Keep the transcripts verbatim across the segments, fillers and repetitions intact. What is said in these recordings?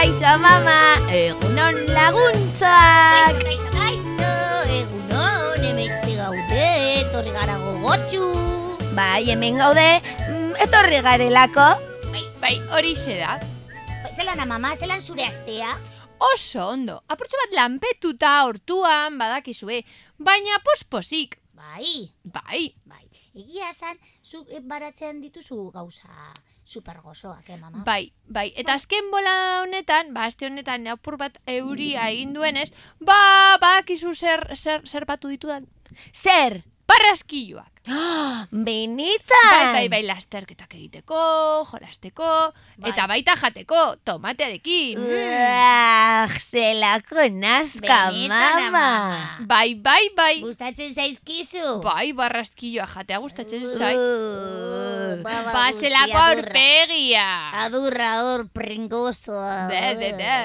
Kaixo, mama, egunon laguntzak. Kaixo, kaixo, egunon, hementxe gaude, etorri gara gogotxu. Bai, hemen gaude, etorri garelako. Bai, bai, hori da. Zelan mama, zelan zure astea? Oso ondo, apurtxo bat lanpetuta hortuan badakizue, baina posposik. Bai. Bai. Bai, egia esan, zuk baratzean dituzu gauza super gozoak, eh, mama? Bai, bai, eta azken bola honetan, ba, aste honetan apur bat euria egin duenez, ba, badakizu zer, zer, zer batu ditudan. Zer? Barraskilloak. Oh, benetan! Bai, bai, bai, lasterketak egiteko, jolasteko, bai. Eta baita jateko, tomatearekin. Uah, zelako nazka, Benetan, mama. ama. Bai, bai, bai. Gustatzen zaizkizu? Bai, barraskilloa jatea gustatzen zait. Uh, Ba, ba, Ba, guzti, zelako adurra. aurpegia. Adurra hor, pringozoa. Be, be, be.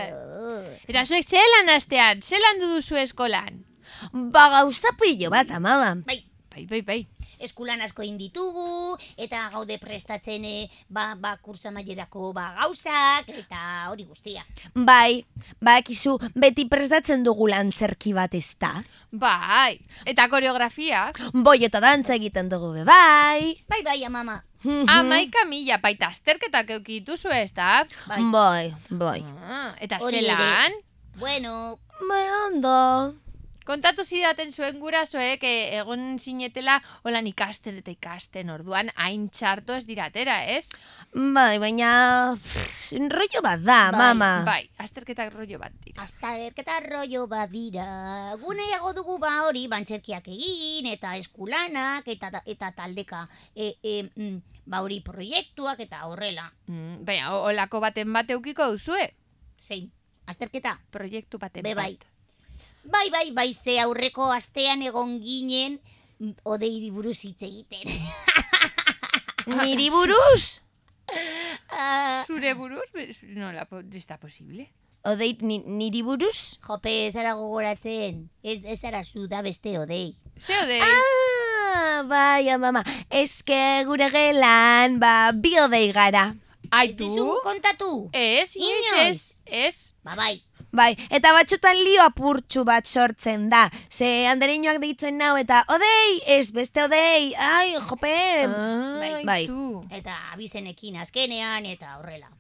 Eta zuek zelan astean, zelan duduzu eskolan? Ba, gauza pillo bat, mama. Bai, Bai, bai, bai. eskulan asko inditugu, eta gaude prestatzen eh, ba, ba kurso amaierako ba, gauzak, eta hori guztia. Bai, badakizu beti prestatzen dugu lantzerki bat ezta. Bai, eta koreografia. Boi eta dantza egiten dugu be, bai. Bai, bai, amama. Amaika mila, baita azterketak eukituzu ez da? Bai. Bai, bai. Ah, eta Hori zelan? Bueno, Bai, ondo. Kontatu zidaten zuen gurasoek eh, egon zinetela holan ikasten eta ikasten orduan hain txarto ez diratera, ez? Bai, baina pff, rollo bat da, Bai, mama. Bai, azterketak rollo bat dira. hasta erketa rollo badira. Guneago dugu ba hori, bantxerkiak egin, eta eskulanak, eta, eta taldeka, e, e, mm, ba hori proiektuak, eta horrela. Mm, baina, ho- holako baten bat eukiko duzue? Zein, azterketa? Proiektu baten Be bai. bat. Bai, bai, bai, ze aurreko astean egon ginen mm, odeiri buruz hitz egiten. Niri buruz? Ah, Zure buruz? Nola, po- ez da posible? Odei, ni, niri buruz? jope, ez zara gogoratzen. Ez, ez zara zu da beste odei. Zeo de... Ah, bai, mama. Eske gure gelan, ba, bi odei gara. Ai, Ez dizu tu? kontatu? Ez, inoiz Inoiz. ez, ez. Ba, bai. Bai, eta batxutan lio apurtxu bat sortzen da. Ze andereinoak deitzen nau eta odei, ez beste odei, ai, jope. Ai, bai. tu. Eta abizenekin azkenean, eta horrela.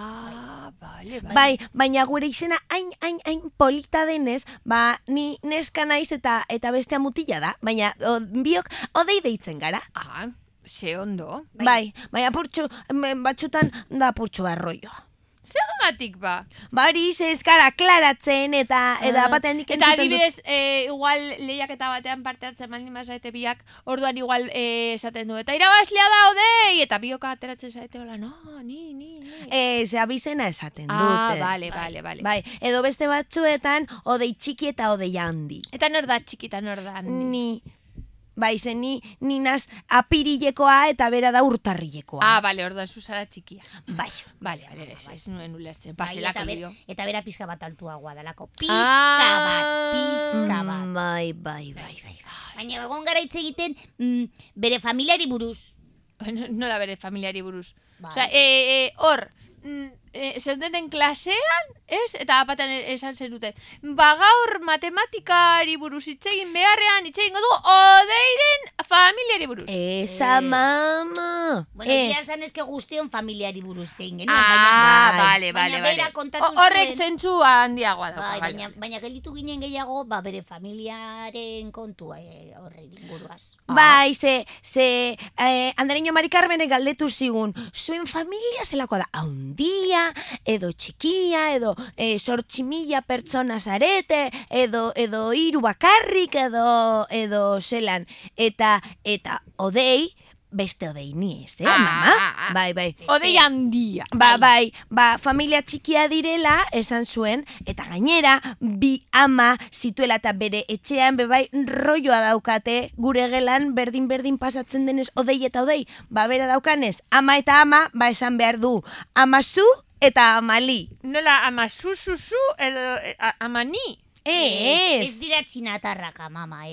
Ah, bale, bale. Bai, baina gure izena hain, hain, hain polita denez, ba, ni neska naiz eta eta bestea mutila da. Baina o, biok odei deitzen gara. Ah, ze ondo. Bai, baina apurtxu, em, batxutan da apurtxu barroioa. Zergatik ba? Bari, ze ez gara klaratzen eta eta Ah, batean nik Eta entzuten dut. adibidez, eh, igual lehiaketa batean parte hartzen baldin bazaete biak, orduan igual eh, esaten du, eta irabazlea da odei, eta bioka ateratzen zaite hola, no, ni, ni, ni. Ez, abizena esaten dute. ah, bale, bale, bale. Bai, edo beste batzuetan odei txiki eta odei handi. Eta nor da txikita, nor da handi? Ni, bai, ze ni, ni naz apirilekoa eta bera da urtarrilekoa. Ah, bale, orduan zuzara txikia. Bai. Bale, bale, ez, ez nuen ulertzen, Bai, paselako eta, be- lio. eta bera pizka bat altuagoa dalako. Pizka Ah. bat, pizka bat. Mm, Bai, bai, bai, bai. Baina egon gara hitz egiten mm, bere familiari buruz. Nola bere familiari buruz. Bai. Osea, eh, eh, hor, mm, eh, zeundeten klasean, ez? Eta batean esan zenuten. Ba gaur matematikari buruz hitz egin beharrean hitz egingo dugu odeiren familiari buruz. Esa Eh. mama. Bueno, ez. Ez. esan eske guztion familiari buruz egin genuen, Ah, bai. bale, baina bale, bera bale. kontatu O- Horrek zuen. zentzu handiagoa dauka, bai, bale, baina, bale. baina gelditu ginen gehiago ba, bere familiaren kontua eh, horren inguruaz. Bai, ze, ze, eh, Andereño Mari Carmenek galdetu zigun, zuen familia zelakoa da, haundia, edo txikia, edo eh, sortzi mila pertsona zarete, edo, edo hiru bakarrik, edo, edo zelan, eta, eta odei, beste odei ni ez, eh, Ah, mama? ah, ah. Bai, bai. Odei handia. Ba, bai, ba, familia txikia direla, esan zuen, eta gainera, bi ama zituela eta bere etxean, bebai, rolloa daukate, gure gelan, berdin-berdin pasatzen denez, odei eta odei, ba, bera daukanez, ama eta ama, ba, esan behar du, ama zu eta amali. Nola, ama zu, zu, zu, edo eh, a- ama ni. Ez, Ez dira txinatarrak, mama, ez.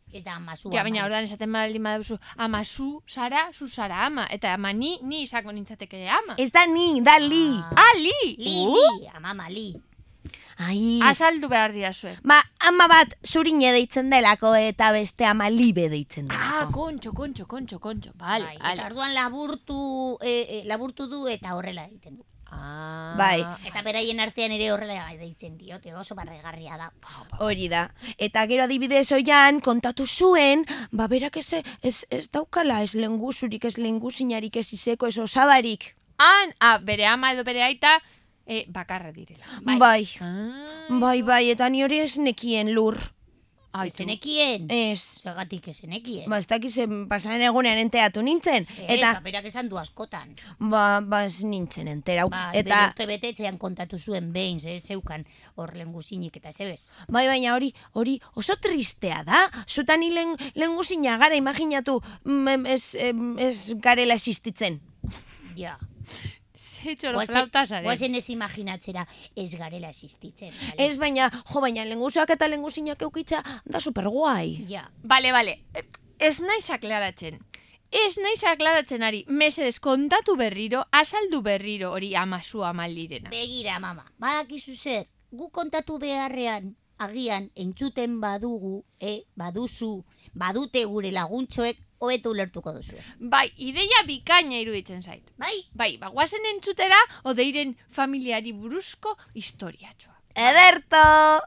Ez da ama zu Ja, ama. baina ordan esaten baldin baduzu, ama zu, zara, zu zara ama. Eta ama ni, ni izango nintzateke ama. Ez da ni, da li. Ah, li! Li, Uh, li, amama, li. Ai. Azaldu behar diazue. Ba, ama bat zurine deitzen delako eta beste ama libe deitzen Ah, delako. kontxo, kontxo, kontxo, kontxo. Vale, Bai, vale. eta orduan laburtu, e, e, laburtu du eta horrela egiten du. Ah. Bai. Eta beraien artean ere horrela deitzen diote, oso barregarria da. Hori da. Eta gero adibidez oian kontatu zuen, ba berak ez, ez, ez daukala, ez lenguzurik, ez lenguzinarik, ez izeko, ez osabarik. Han, ah, bere ama edo bere aita, eh, bakarra direla. Bai. Bai, Ah, bai, bai, eta ni hori ez nekien lur. Ai, Zenekien? Ez. Zergatik ezenekien. Ba, ez dakizen pasaren egunean enteatu nintzen. Eta Eta, berak esan du askotan. ba, ba ez nintzen enterau. Ba, Eta, eta betetzean kontatu zuen behin, ze, zeukan hor lenguzinik eta zebez. bai, baina hori, hori oso tristea da. Zutan hi len, lenguzina gara, imaginatu, mm, ez, em, ez garela existitzen. Ja. ze txoro flauta zaren. Guazen ez imaginatzera ez garela existitzen. Vale? Ez baina, jo, baina lenguzuak eta lenguzinak eukitza da superguai. Ja. Bale, bale, ez naiz aklaratzen. Ez naiz aklaratzen ari, mesedez kontatu berriro, azaldu berriro hori amazu amaldirena. Begira, mama, badakizu zer, gu kontatu beharrean, agian entzuten badugu, e, baduzu, badute gure laguntxoek, hobeto ulertuko duzu. Bai, ideia bikaina iruditzen zait. Bai? Bai, bagoazen entzutera, odeiren familiari buruzko historiatxoa. Ederto!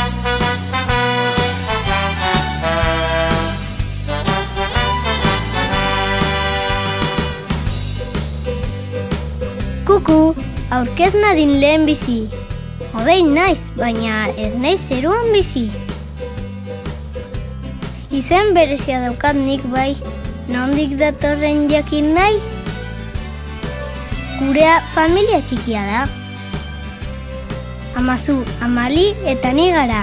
Kuku, aurkez nadin lehen bizi. Odei naiz, baina ez naiz zeruan bizi. Izen berezia daukat nik bai, nondik datorren jakin nahi? Gurea familia txikia da. Amazu, amali eta ni gara.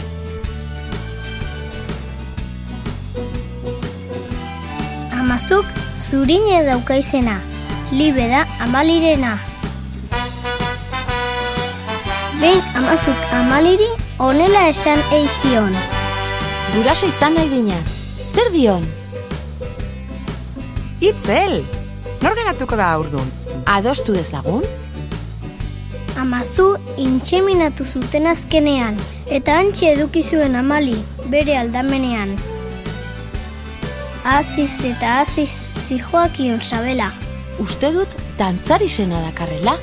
Amazuk zurine dauka izena, libe da amalirena. Behin amazuk amaliri honela esan eizion. Guraso izan nahi dina. Zer dion? Itzel! Nor geratuko da aurdun? Adostu dezagun? Amazu intxeminatu zuten azkenean, eta antxe eduki zuen amali, bere aldamenean. Aziz eta aziz zijoakion sabela. Uste dut dantzari sena dakarrela.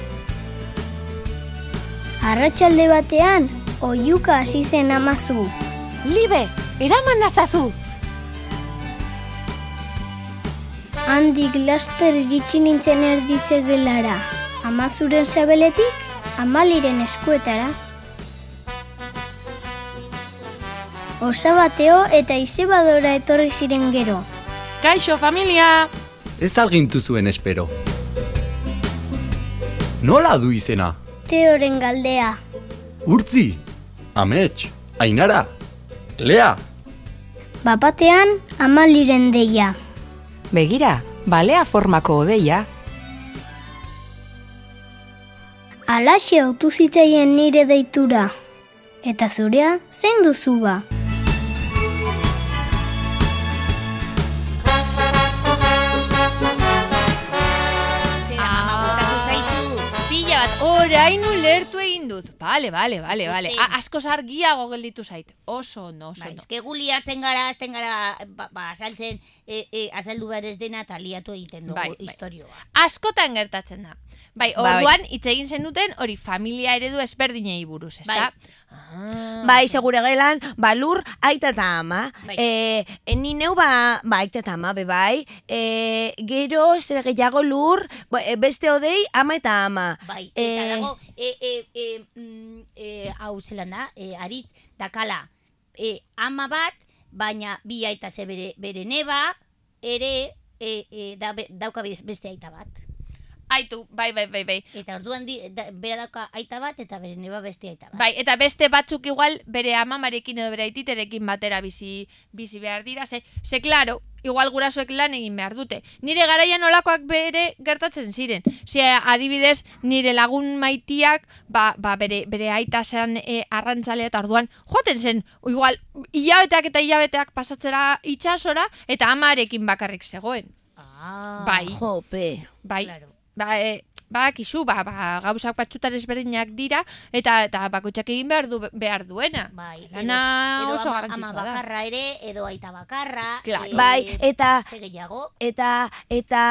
Arratsalde batean, oihuka hasi zen amazu. Libe, eraman nazazu! Handik laster iritsi nintzen erditze gelara. Amazuren sabeletik, amaliren eskuetara. Osabateo eta izebadora etorri ziren gero. Kaixo, familia! Ez algintu zuen espero. Nola du izena? Teoren galdea. Urtzi, Amets, Ainara, Lea. Bapatean, amaliren deia. Begira, balea formako odeia. Alaxe autu zitzaien nire deitura. Eta zurea, zein duzu ba? Zera, mama, gustatu zaizu. Pila bat, orain ulertu egin dut. Bale, bale, bale, bale. Ikusten. A- Asko argiago gelditu zait. Oso ondo, oso Bai, ondo. eske gu liatzen gara, azten gara, ba, ba azaltzen, e, e, azaldu behar ez dena eta liatu egiten dugu Bai, bai. historioa. Askotan gertatzen da. Bai, Bai. orduan hitz egin zenuten hori familia eredu ezberdinei buruz, ezta? Bai. Ah. Bai, segure gelan, balur, aita eta ama. Bai. E, ni neu ba, ba aita eta ama, be bai. E, gero, zer gehiago lur, ba, e, beste odei, ama eta ama. Bai, E, eta dago, e, e, e, mm, e, hau zelan da, e, aritz, dakala, e, ama bat, baina bi aita ze bere, bere neba, ere, e, e, da, be- dauka beste aita bat. Aitu, bai, bai, bai, bai. Eta orduan di, da, bera dauka aita bat, eta bere neba beste aita bat. Bai, eta beste batzuk igual bere amamarekin edo bere aititerekin batera bizi, bizi behar dira. Ze, ze klaro, igual gurasoek lan egin behar dute. Nire garaian olakoak bere gertatzen ziren. Ze adibidez, nire lagun maitiak, ba, ba bere, bere aita zen e, arrantzalea, eta orduan joaten zen, igual, hilabeteak eta hilabeteak pasatzera itxasora, eta amarekin bakarrik zegoen. Ah, Bai. Jope. Bai, claro. ba, e, ba, kizu, ba, ba, gauzak batzutan ezberdinak dira, eta eta bakoitzak egin behar, du, behar duena. Bai, Lana edo oso ama, garrantzitsua ama da. bakarra ere, edo aita bakarra. Claro. eh, Bai, eta ze gehiago. eta eta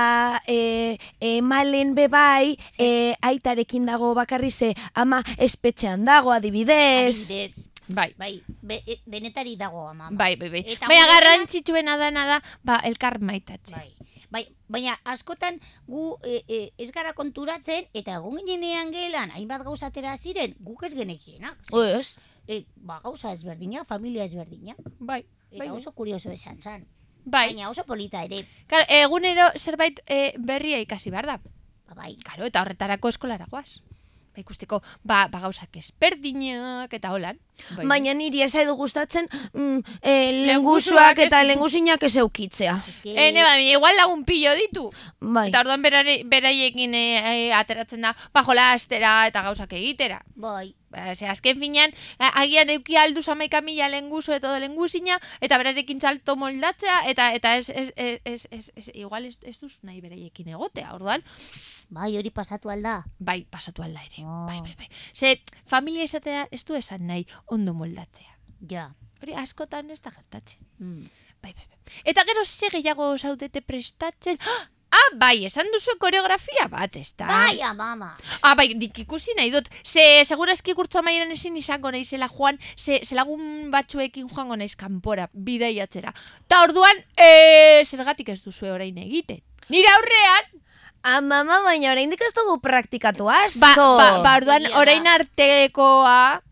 e, e, malen be bai e, aitarekin dago bakarri ze ama espetxean dago adibidez. Adibidez. Bai. Bai, be, e, denetari dago ama. Bai, bai, bai. Eta Baina gure garrantzitsuena dana da, ba, elkar maitatzen. Bai. Bai, baina askotan gu e, e, ez gara konturatzen, eta egon ginenean gelan, hainbat gauzatera ziren, guk ez genekienak. Ez? E, ba, gauza ezberdinak, familia ezberdinak. Bai, Eta bai, oso kurioso esan zan. bai. Baina oso polita ere. Claro, egunero zerbait e, berria ikasi behar da. Ba, bai. Claro, eta horretarako eskolara goaz. Ba, ikusteko, ba, ba gauzak ezberdinak eta holan. Bai. Baina niri ez zaidu gustatzen mm, e, Lengusuak lengusuak eta ez- lengusinak ez eukitzea. Eske, E, ne, ba, igual lagun pillo ditu. Bai. Eta orduan berare, beraiekin e, e, ateratzen da, ba, jolastera eta gauzak egitera. bai. Ba, ze azken finean, a- agian euki alduz hamaika mila lenguso eta lengusina, eta berarekin txalto moldatzea, eta eta ez, ez, ez, ez, ez, ez igual ez, ez duzu nahi beraiekin egotea, orduan, Bai, hori pasatu alda. bai, pasatu alda ere. Oh. Bai, bai, bai. Ze, familia izatea ez du esan nahi ondo moldatzea. Ja. Hori askotan ez da gertatzen. Mm. Bai, bai, bai. Eta gero ze gehiago zaudete prestatzen. Ah, bai, esan duzu koreografia bat, ez da? Bai, amama. Ah, bai, nik ikusi nahi dut. Ze, segurazki kurtzo amaieran ezin izango naizela joan, ze, ze lagun batzuekin joango naiz kanpora, bidaiatzera. Ta orduan, e, zergatik ez duzue orain egiten. Nire aurrean, Amama, baina oraindik ez dugu praktikatu asko. ba, ba, ba orduan, Egia da. orain artekoa,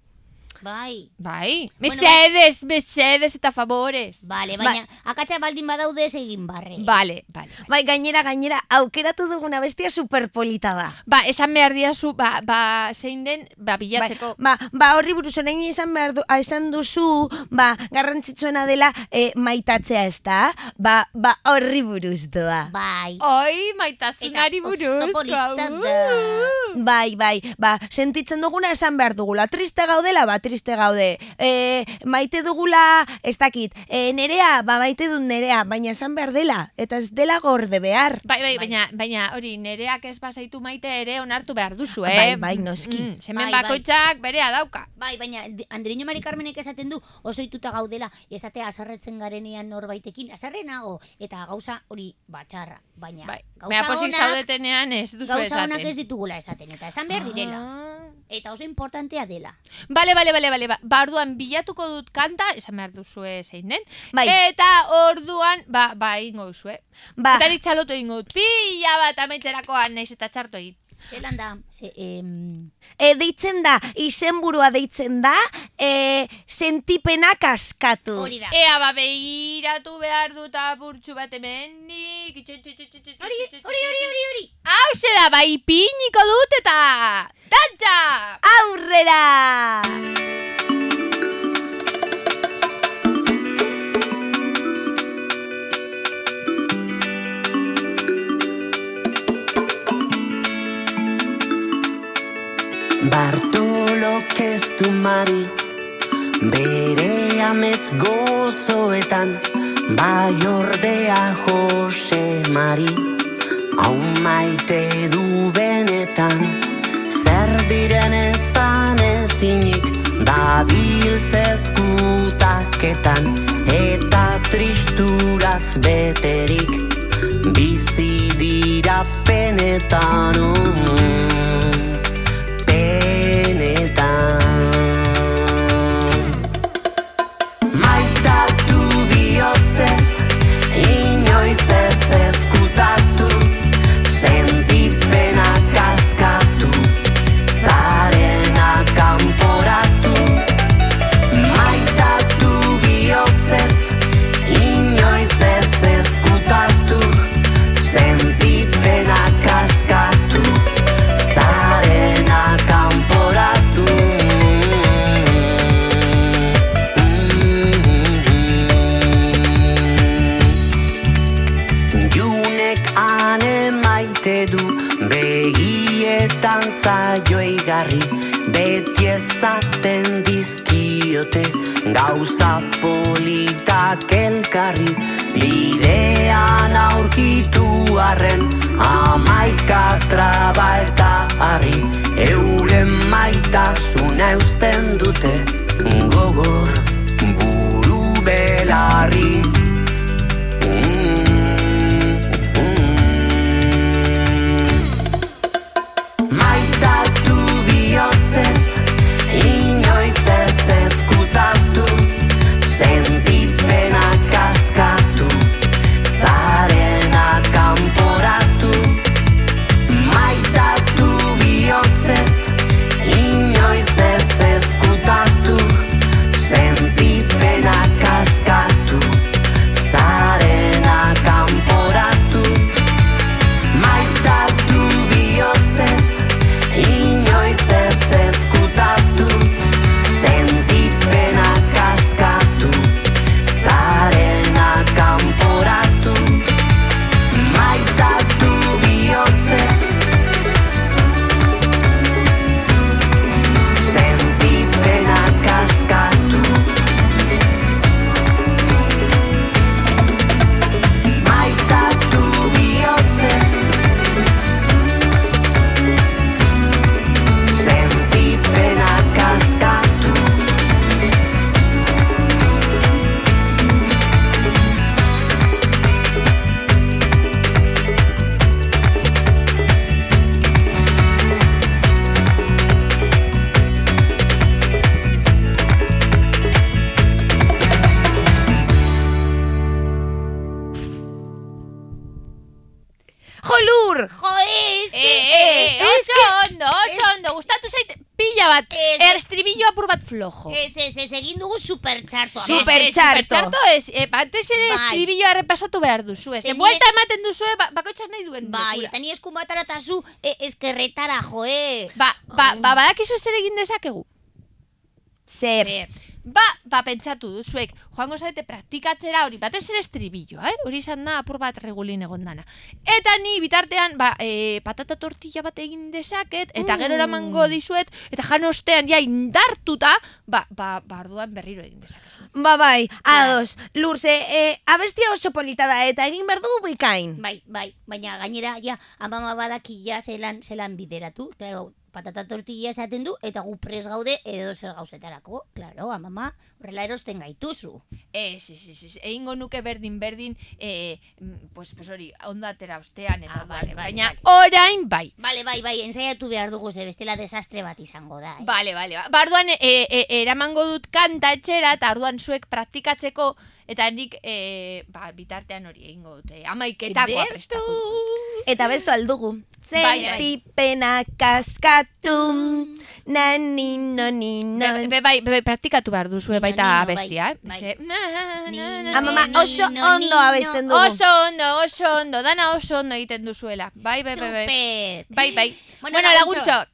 Bai. bai, Bueno, mesedes, mesedes eta favores. Bale, baina akatsa baldin badaude ez egin barre. Vale, vale. Bai, gainera, gainera, aukeratu duguna bestia superpolita da. Ba, esan behar diazu, ba, ba, zein den, ba, bilatzeko. Ba, ba, horri buruz orain izan behar du, ah, esan duzu, ba, garrantzitsuena dela e, maitatzea, ez da? Ba, ba, horri buruz doa. Bai. Oi, maitasunari Eta buruz. oso polita da. Bai, bai, ba, sentitzen duguna esan behar dugula. Triste gaudela, ba, triste gaude. E, maite dugula, ez dakit, e, nerea, ba, maite dut nerea, baina esan behar dela, eta ez dela gorde behar. Bai, bai, baina, baina hori nereak ez bazaitu maite ere onartu behar duzu, eh? Bai, bai, noski. Mm, semen Bai, bai. bakoitzak berea dauka. Bai, baina de- Andreño Mari Carmenek esaten du oso ituta gaudela, esatea azarretzen garenean norbaitekin, azarrenago, eta gauza hori batxarra. Baina Bai, gauza baina posik onak, zaudetenean ez duzu gauza esaten. onak ez ditugula esaten, eta esan behar direla. Ah. Eta oso importantea dela. Bale, bale, bale, bale, ba, ba, orduan bilatuko dut kanta, esan behar duzue zein den. Bai. Eta orduan, ba, ba, ingo duzue. Ba, Eta nik txalotu ingo dut, pila bat amaitzerakoan naiz eta txarto egin. Zelan da, ze, em, e, deitzen da, izenburua deitzen da, e, sentipenak askatu. hori da. Ea, ba, begiratu behar dut apurtxu bat hemendik. Hori, hori, hori, hori, hori. Hau da, bai, piniko dut eta... Dantza! Aurrera! Bartolo keztu mari, bere amez gozoetan, bai ordea Jose Mari, hau maite du benetan, zer diren ezan ezinik, dabil zezkutaketan, eta tristuraz beterik, bizi dira penetan, mm. Maitatu bihotzez, inoiz ez ezkutatu, sentipenak askatu, zarena kanporatu. Maitatu bihotzez, inoiz ez ezkutatu, sentipenak askatu, zaio igarri, beti ezaten dizkiote, gauza politak elkarri, bidean aurkitu arren, amaika traba eta harri, euren maitasuna eusten dute, gogor buru belarri. Maitatu bihotzez, inoiz ez ezkutatu, sentipenak askatu, zarena kanporatu. Maitatu bihotzez, inoiz ez ezkutatu, sentipenak askatu, zarena kanporatu. Maitatu bihotzez, inoiz ez ezkutatu, sentipenak askatu, zarena kanporatu. Maitatu bihotzez, sentipenak askatu. Maitatu bihotzez, sentipenak askatu. Jolur! Jo, ez, Eh, eh, es oso ondo, oso ondo, gustatu zait pila bat, Ez. estribillo apur bat flojo. ez, ez, ez, egin dugu supertxarto. Super Ez, ez, txarto. supertxarto ez, eh, batez ere Bai. estribilloa errepasatu behar duzu, ez. Ze Buelta ematen duzu, ba, bakoitzak nahi duen Bai, lekura. eta ni eskumatara eta zu e, eskerretara, joe. Ba, ba, ba, badakizu zer egin dezakegu. Zer. Ber. Ba, ba, pentsatu duzuek, joango zarete praktikatzera hori, batez ere estribilloa, eh? Hori izan da apur bat regulin egon dana. Eta ni bitartean, ba, e, patata tortilla bat egin dezaket, eta gero eramango dizuet, eta jan ostean ja indartuta, ba, ba, ba, orduan berriro egin dezakezu. Ba bai, ados. Lurze, eh, abestia oso polita da eta egin behar dugu bikain. Bai, bai, baina gainera, ja, amama badaki ja zelan, zelan bideratu, claro, patata tortilla esaten du, eta gu pres gaude edo zer gauzetarako. Claro, amama, horrela erosten gaituzu. Ez, ez, ez, ez, egingo nuke berdin-berdin, e, pues, pues hori, ondo atera ostean, eta Ah, vale, vale, baina vale. orain bai. Bale, bai, bai, ensaiatu behar dugu, ze bestela desastre bat izango da, eh? Bale, bale, ba. Ba, orduan, e, e, eramango dut kanta etxera, eta orduan zuek praktikatzeko, eta nik, e, ba, bitartean hori egingo dut, e, amaiketakoa Bertu! prestako dut. Eta bestu aldugu. Bai, bai. Sentipenak askatu, nani, noni, Be, non. be, bai, be, bai, praktikatu behar duzue Nino, baita nino, bai, bestia, eh? bai. Ze- na, na, na, na, Amama, na, oso Nino, ondo nino. abesten dugu. Oso ondo, oso ondo, dana oso ondo egiten duzuela. Bai, bai, bai, bai. Super! Bai, bai. Bueno, Bueno, laguntxo. laguntxok.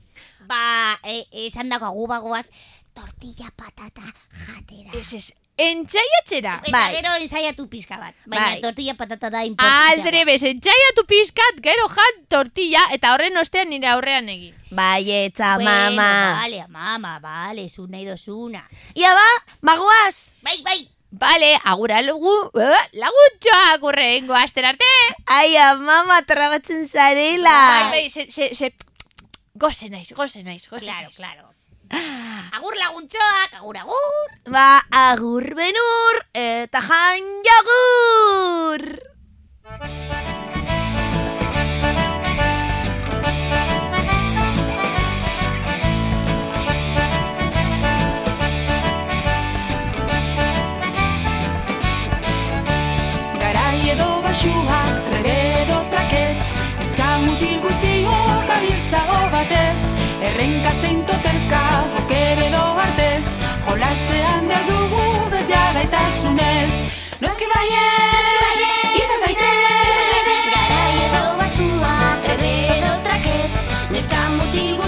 Ba, e, esan dako agu bagoaz, tortilla patata jatera. Ez, ez, entzaiatzera. Eta Bai. gero ensaiatu pizka bat. Baina Bai. tortilla patata da importantea. Aldrebes, entzaiatu pizkat, gero jan tortilla, eta horren ostean nire aurrean egin. Baietza, Bueno, mama. Vale, mama, vale, zu nahi dozuna. Ia ba, magoaz. Bai, bai. Bale, agura lugu, uh, laguntxoak urrengo aster arte. Aia, mama, trabatzen zarela. Bai, bai, se, se, se, goze naiz, goze naiz, goze Claro, naiz. claro. Agur laguntxoak, agur, agur. Ba, agur benur eta jan jagur. Garai edo basua, trebe trakets, ezkamutil guztiok gabiltzago batez, errenka zein totelka, boker edo artez, jolasean behar dugu berdea gaitasunez. Noski baiez, izan zaitez, Garai edo basua, trebe edo traketz, neska mutil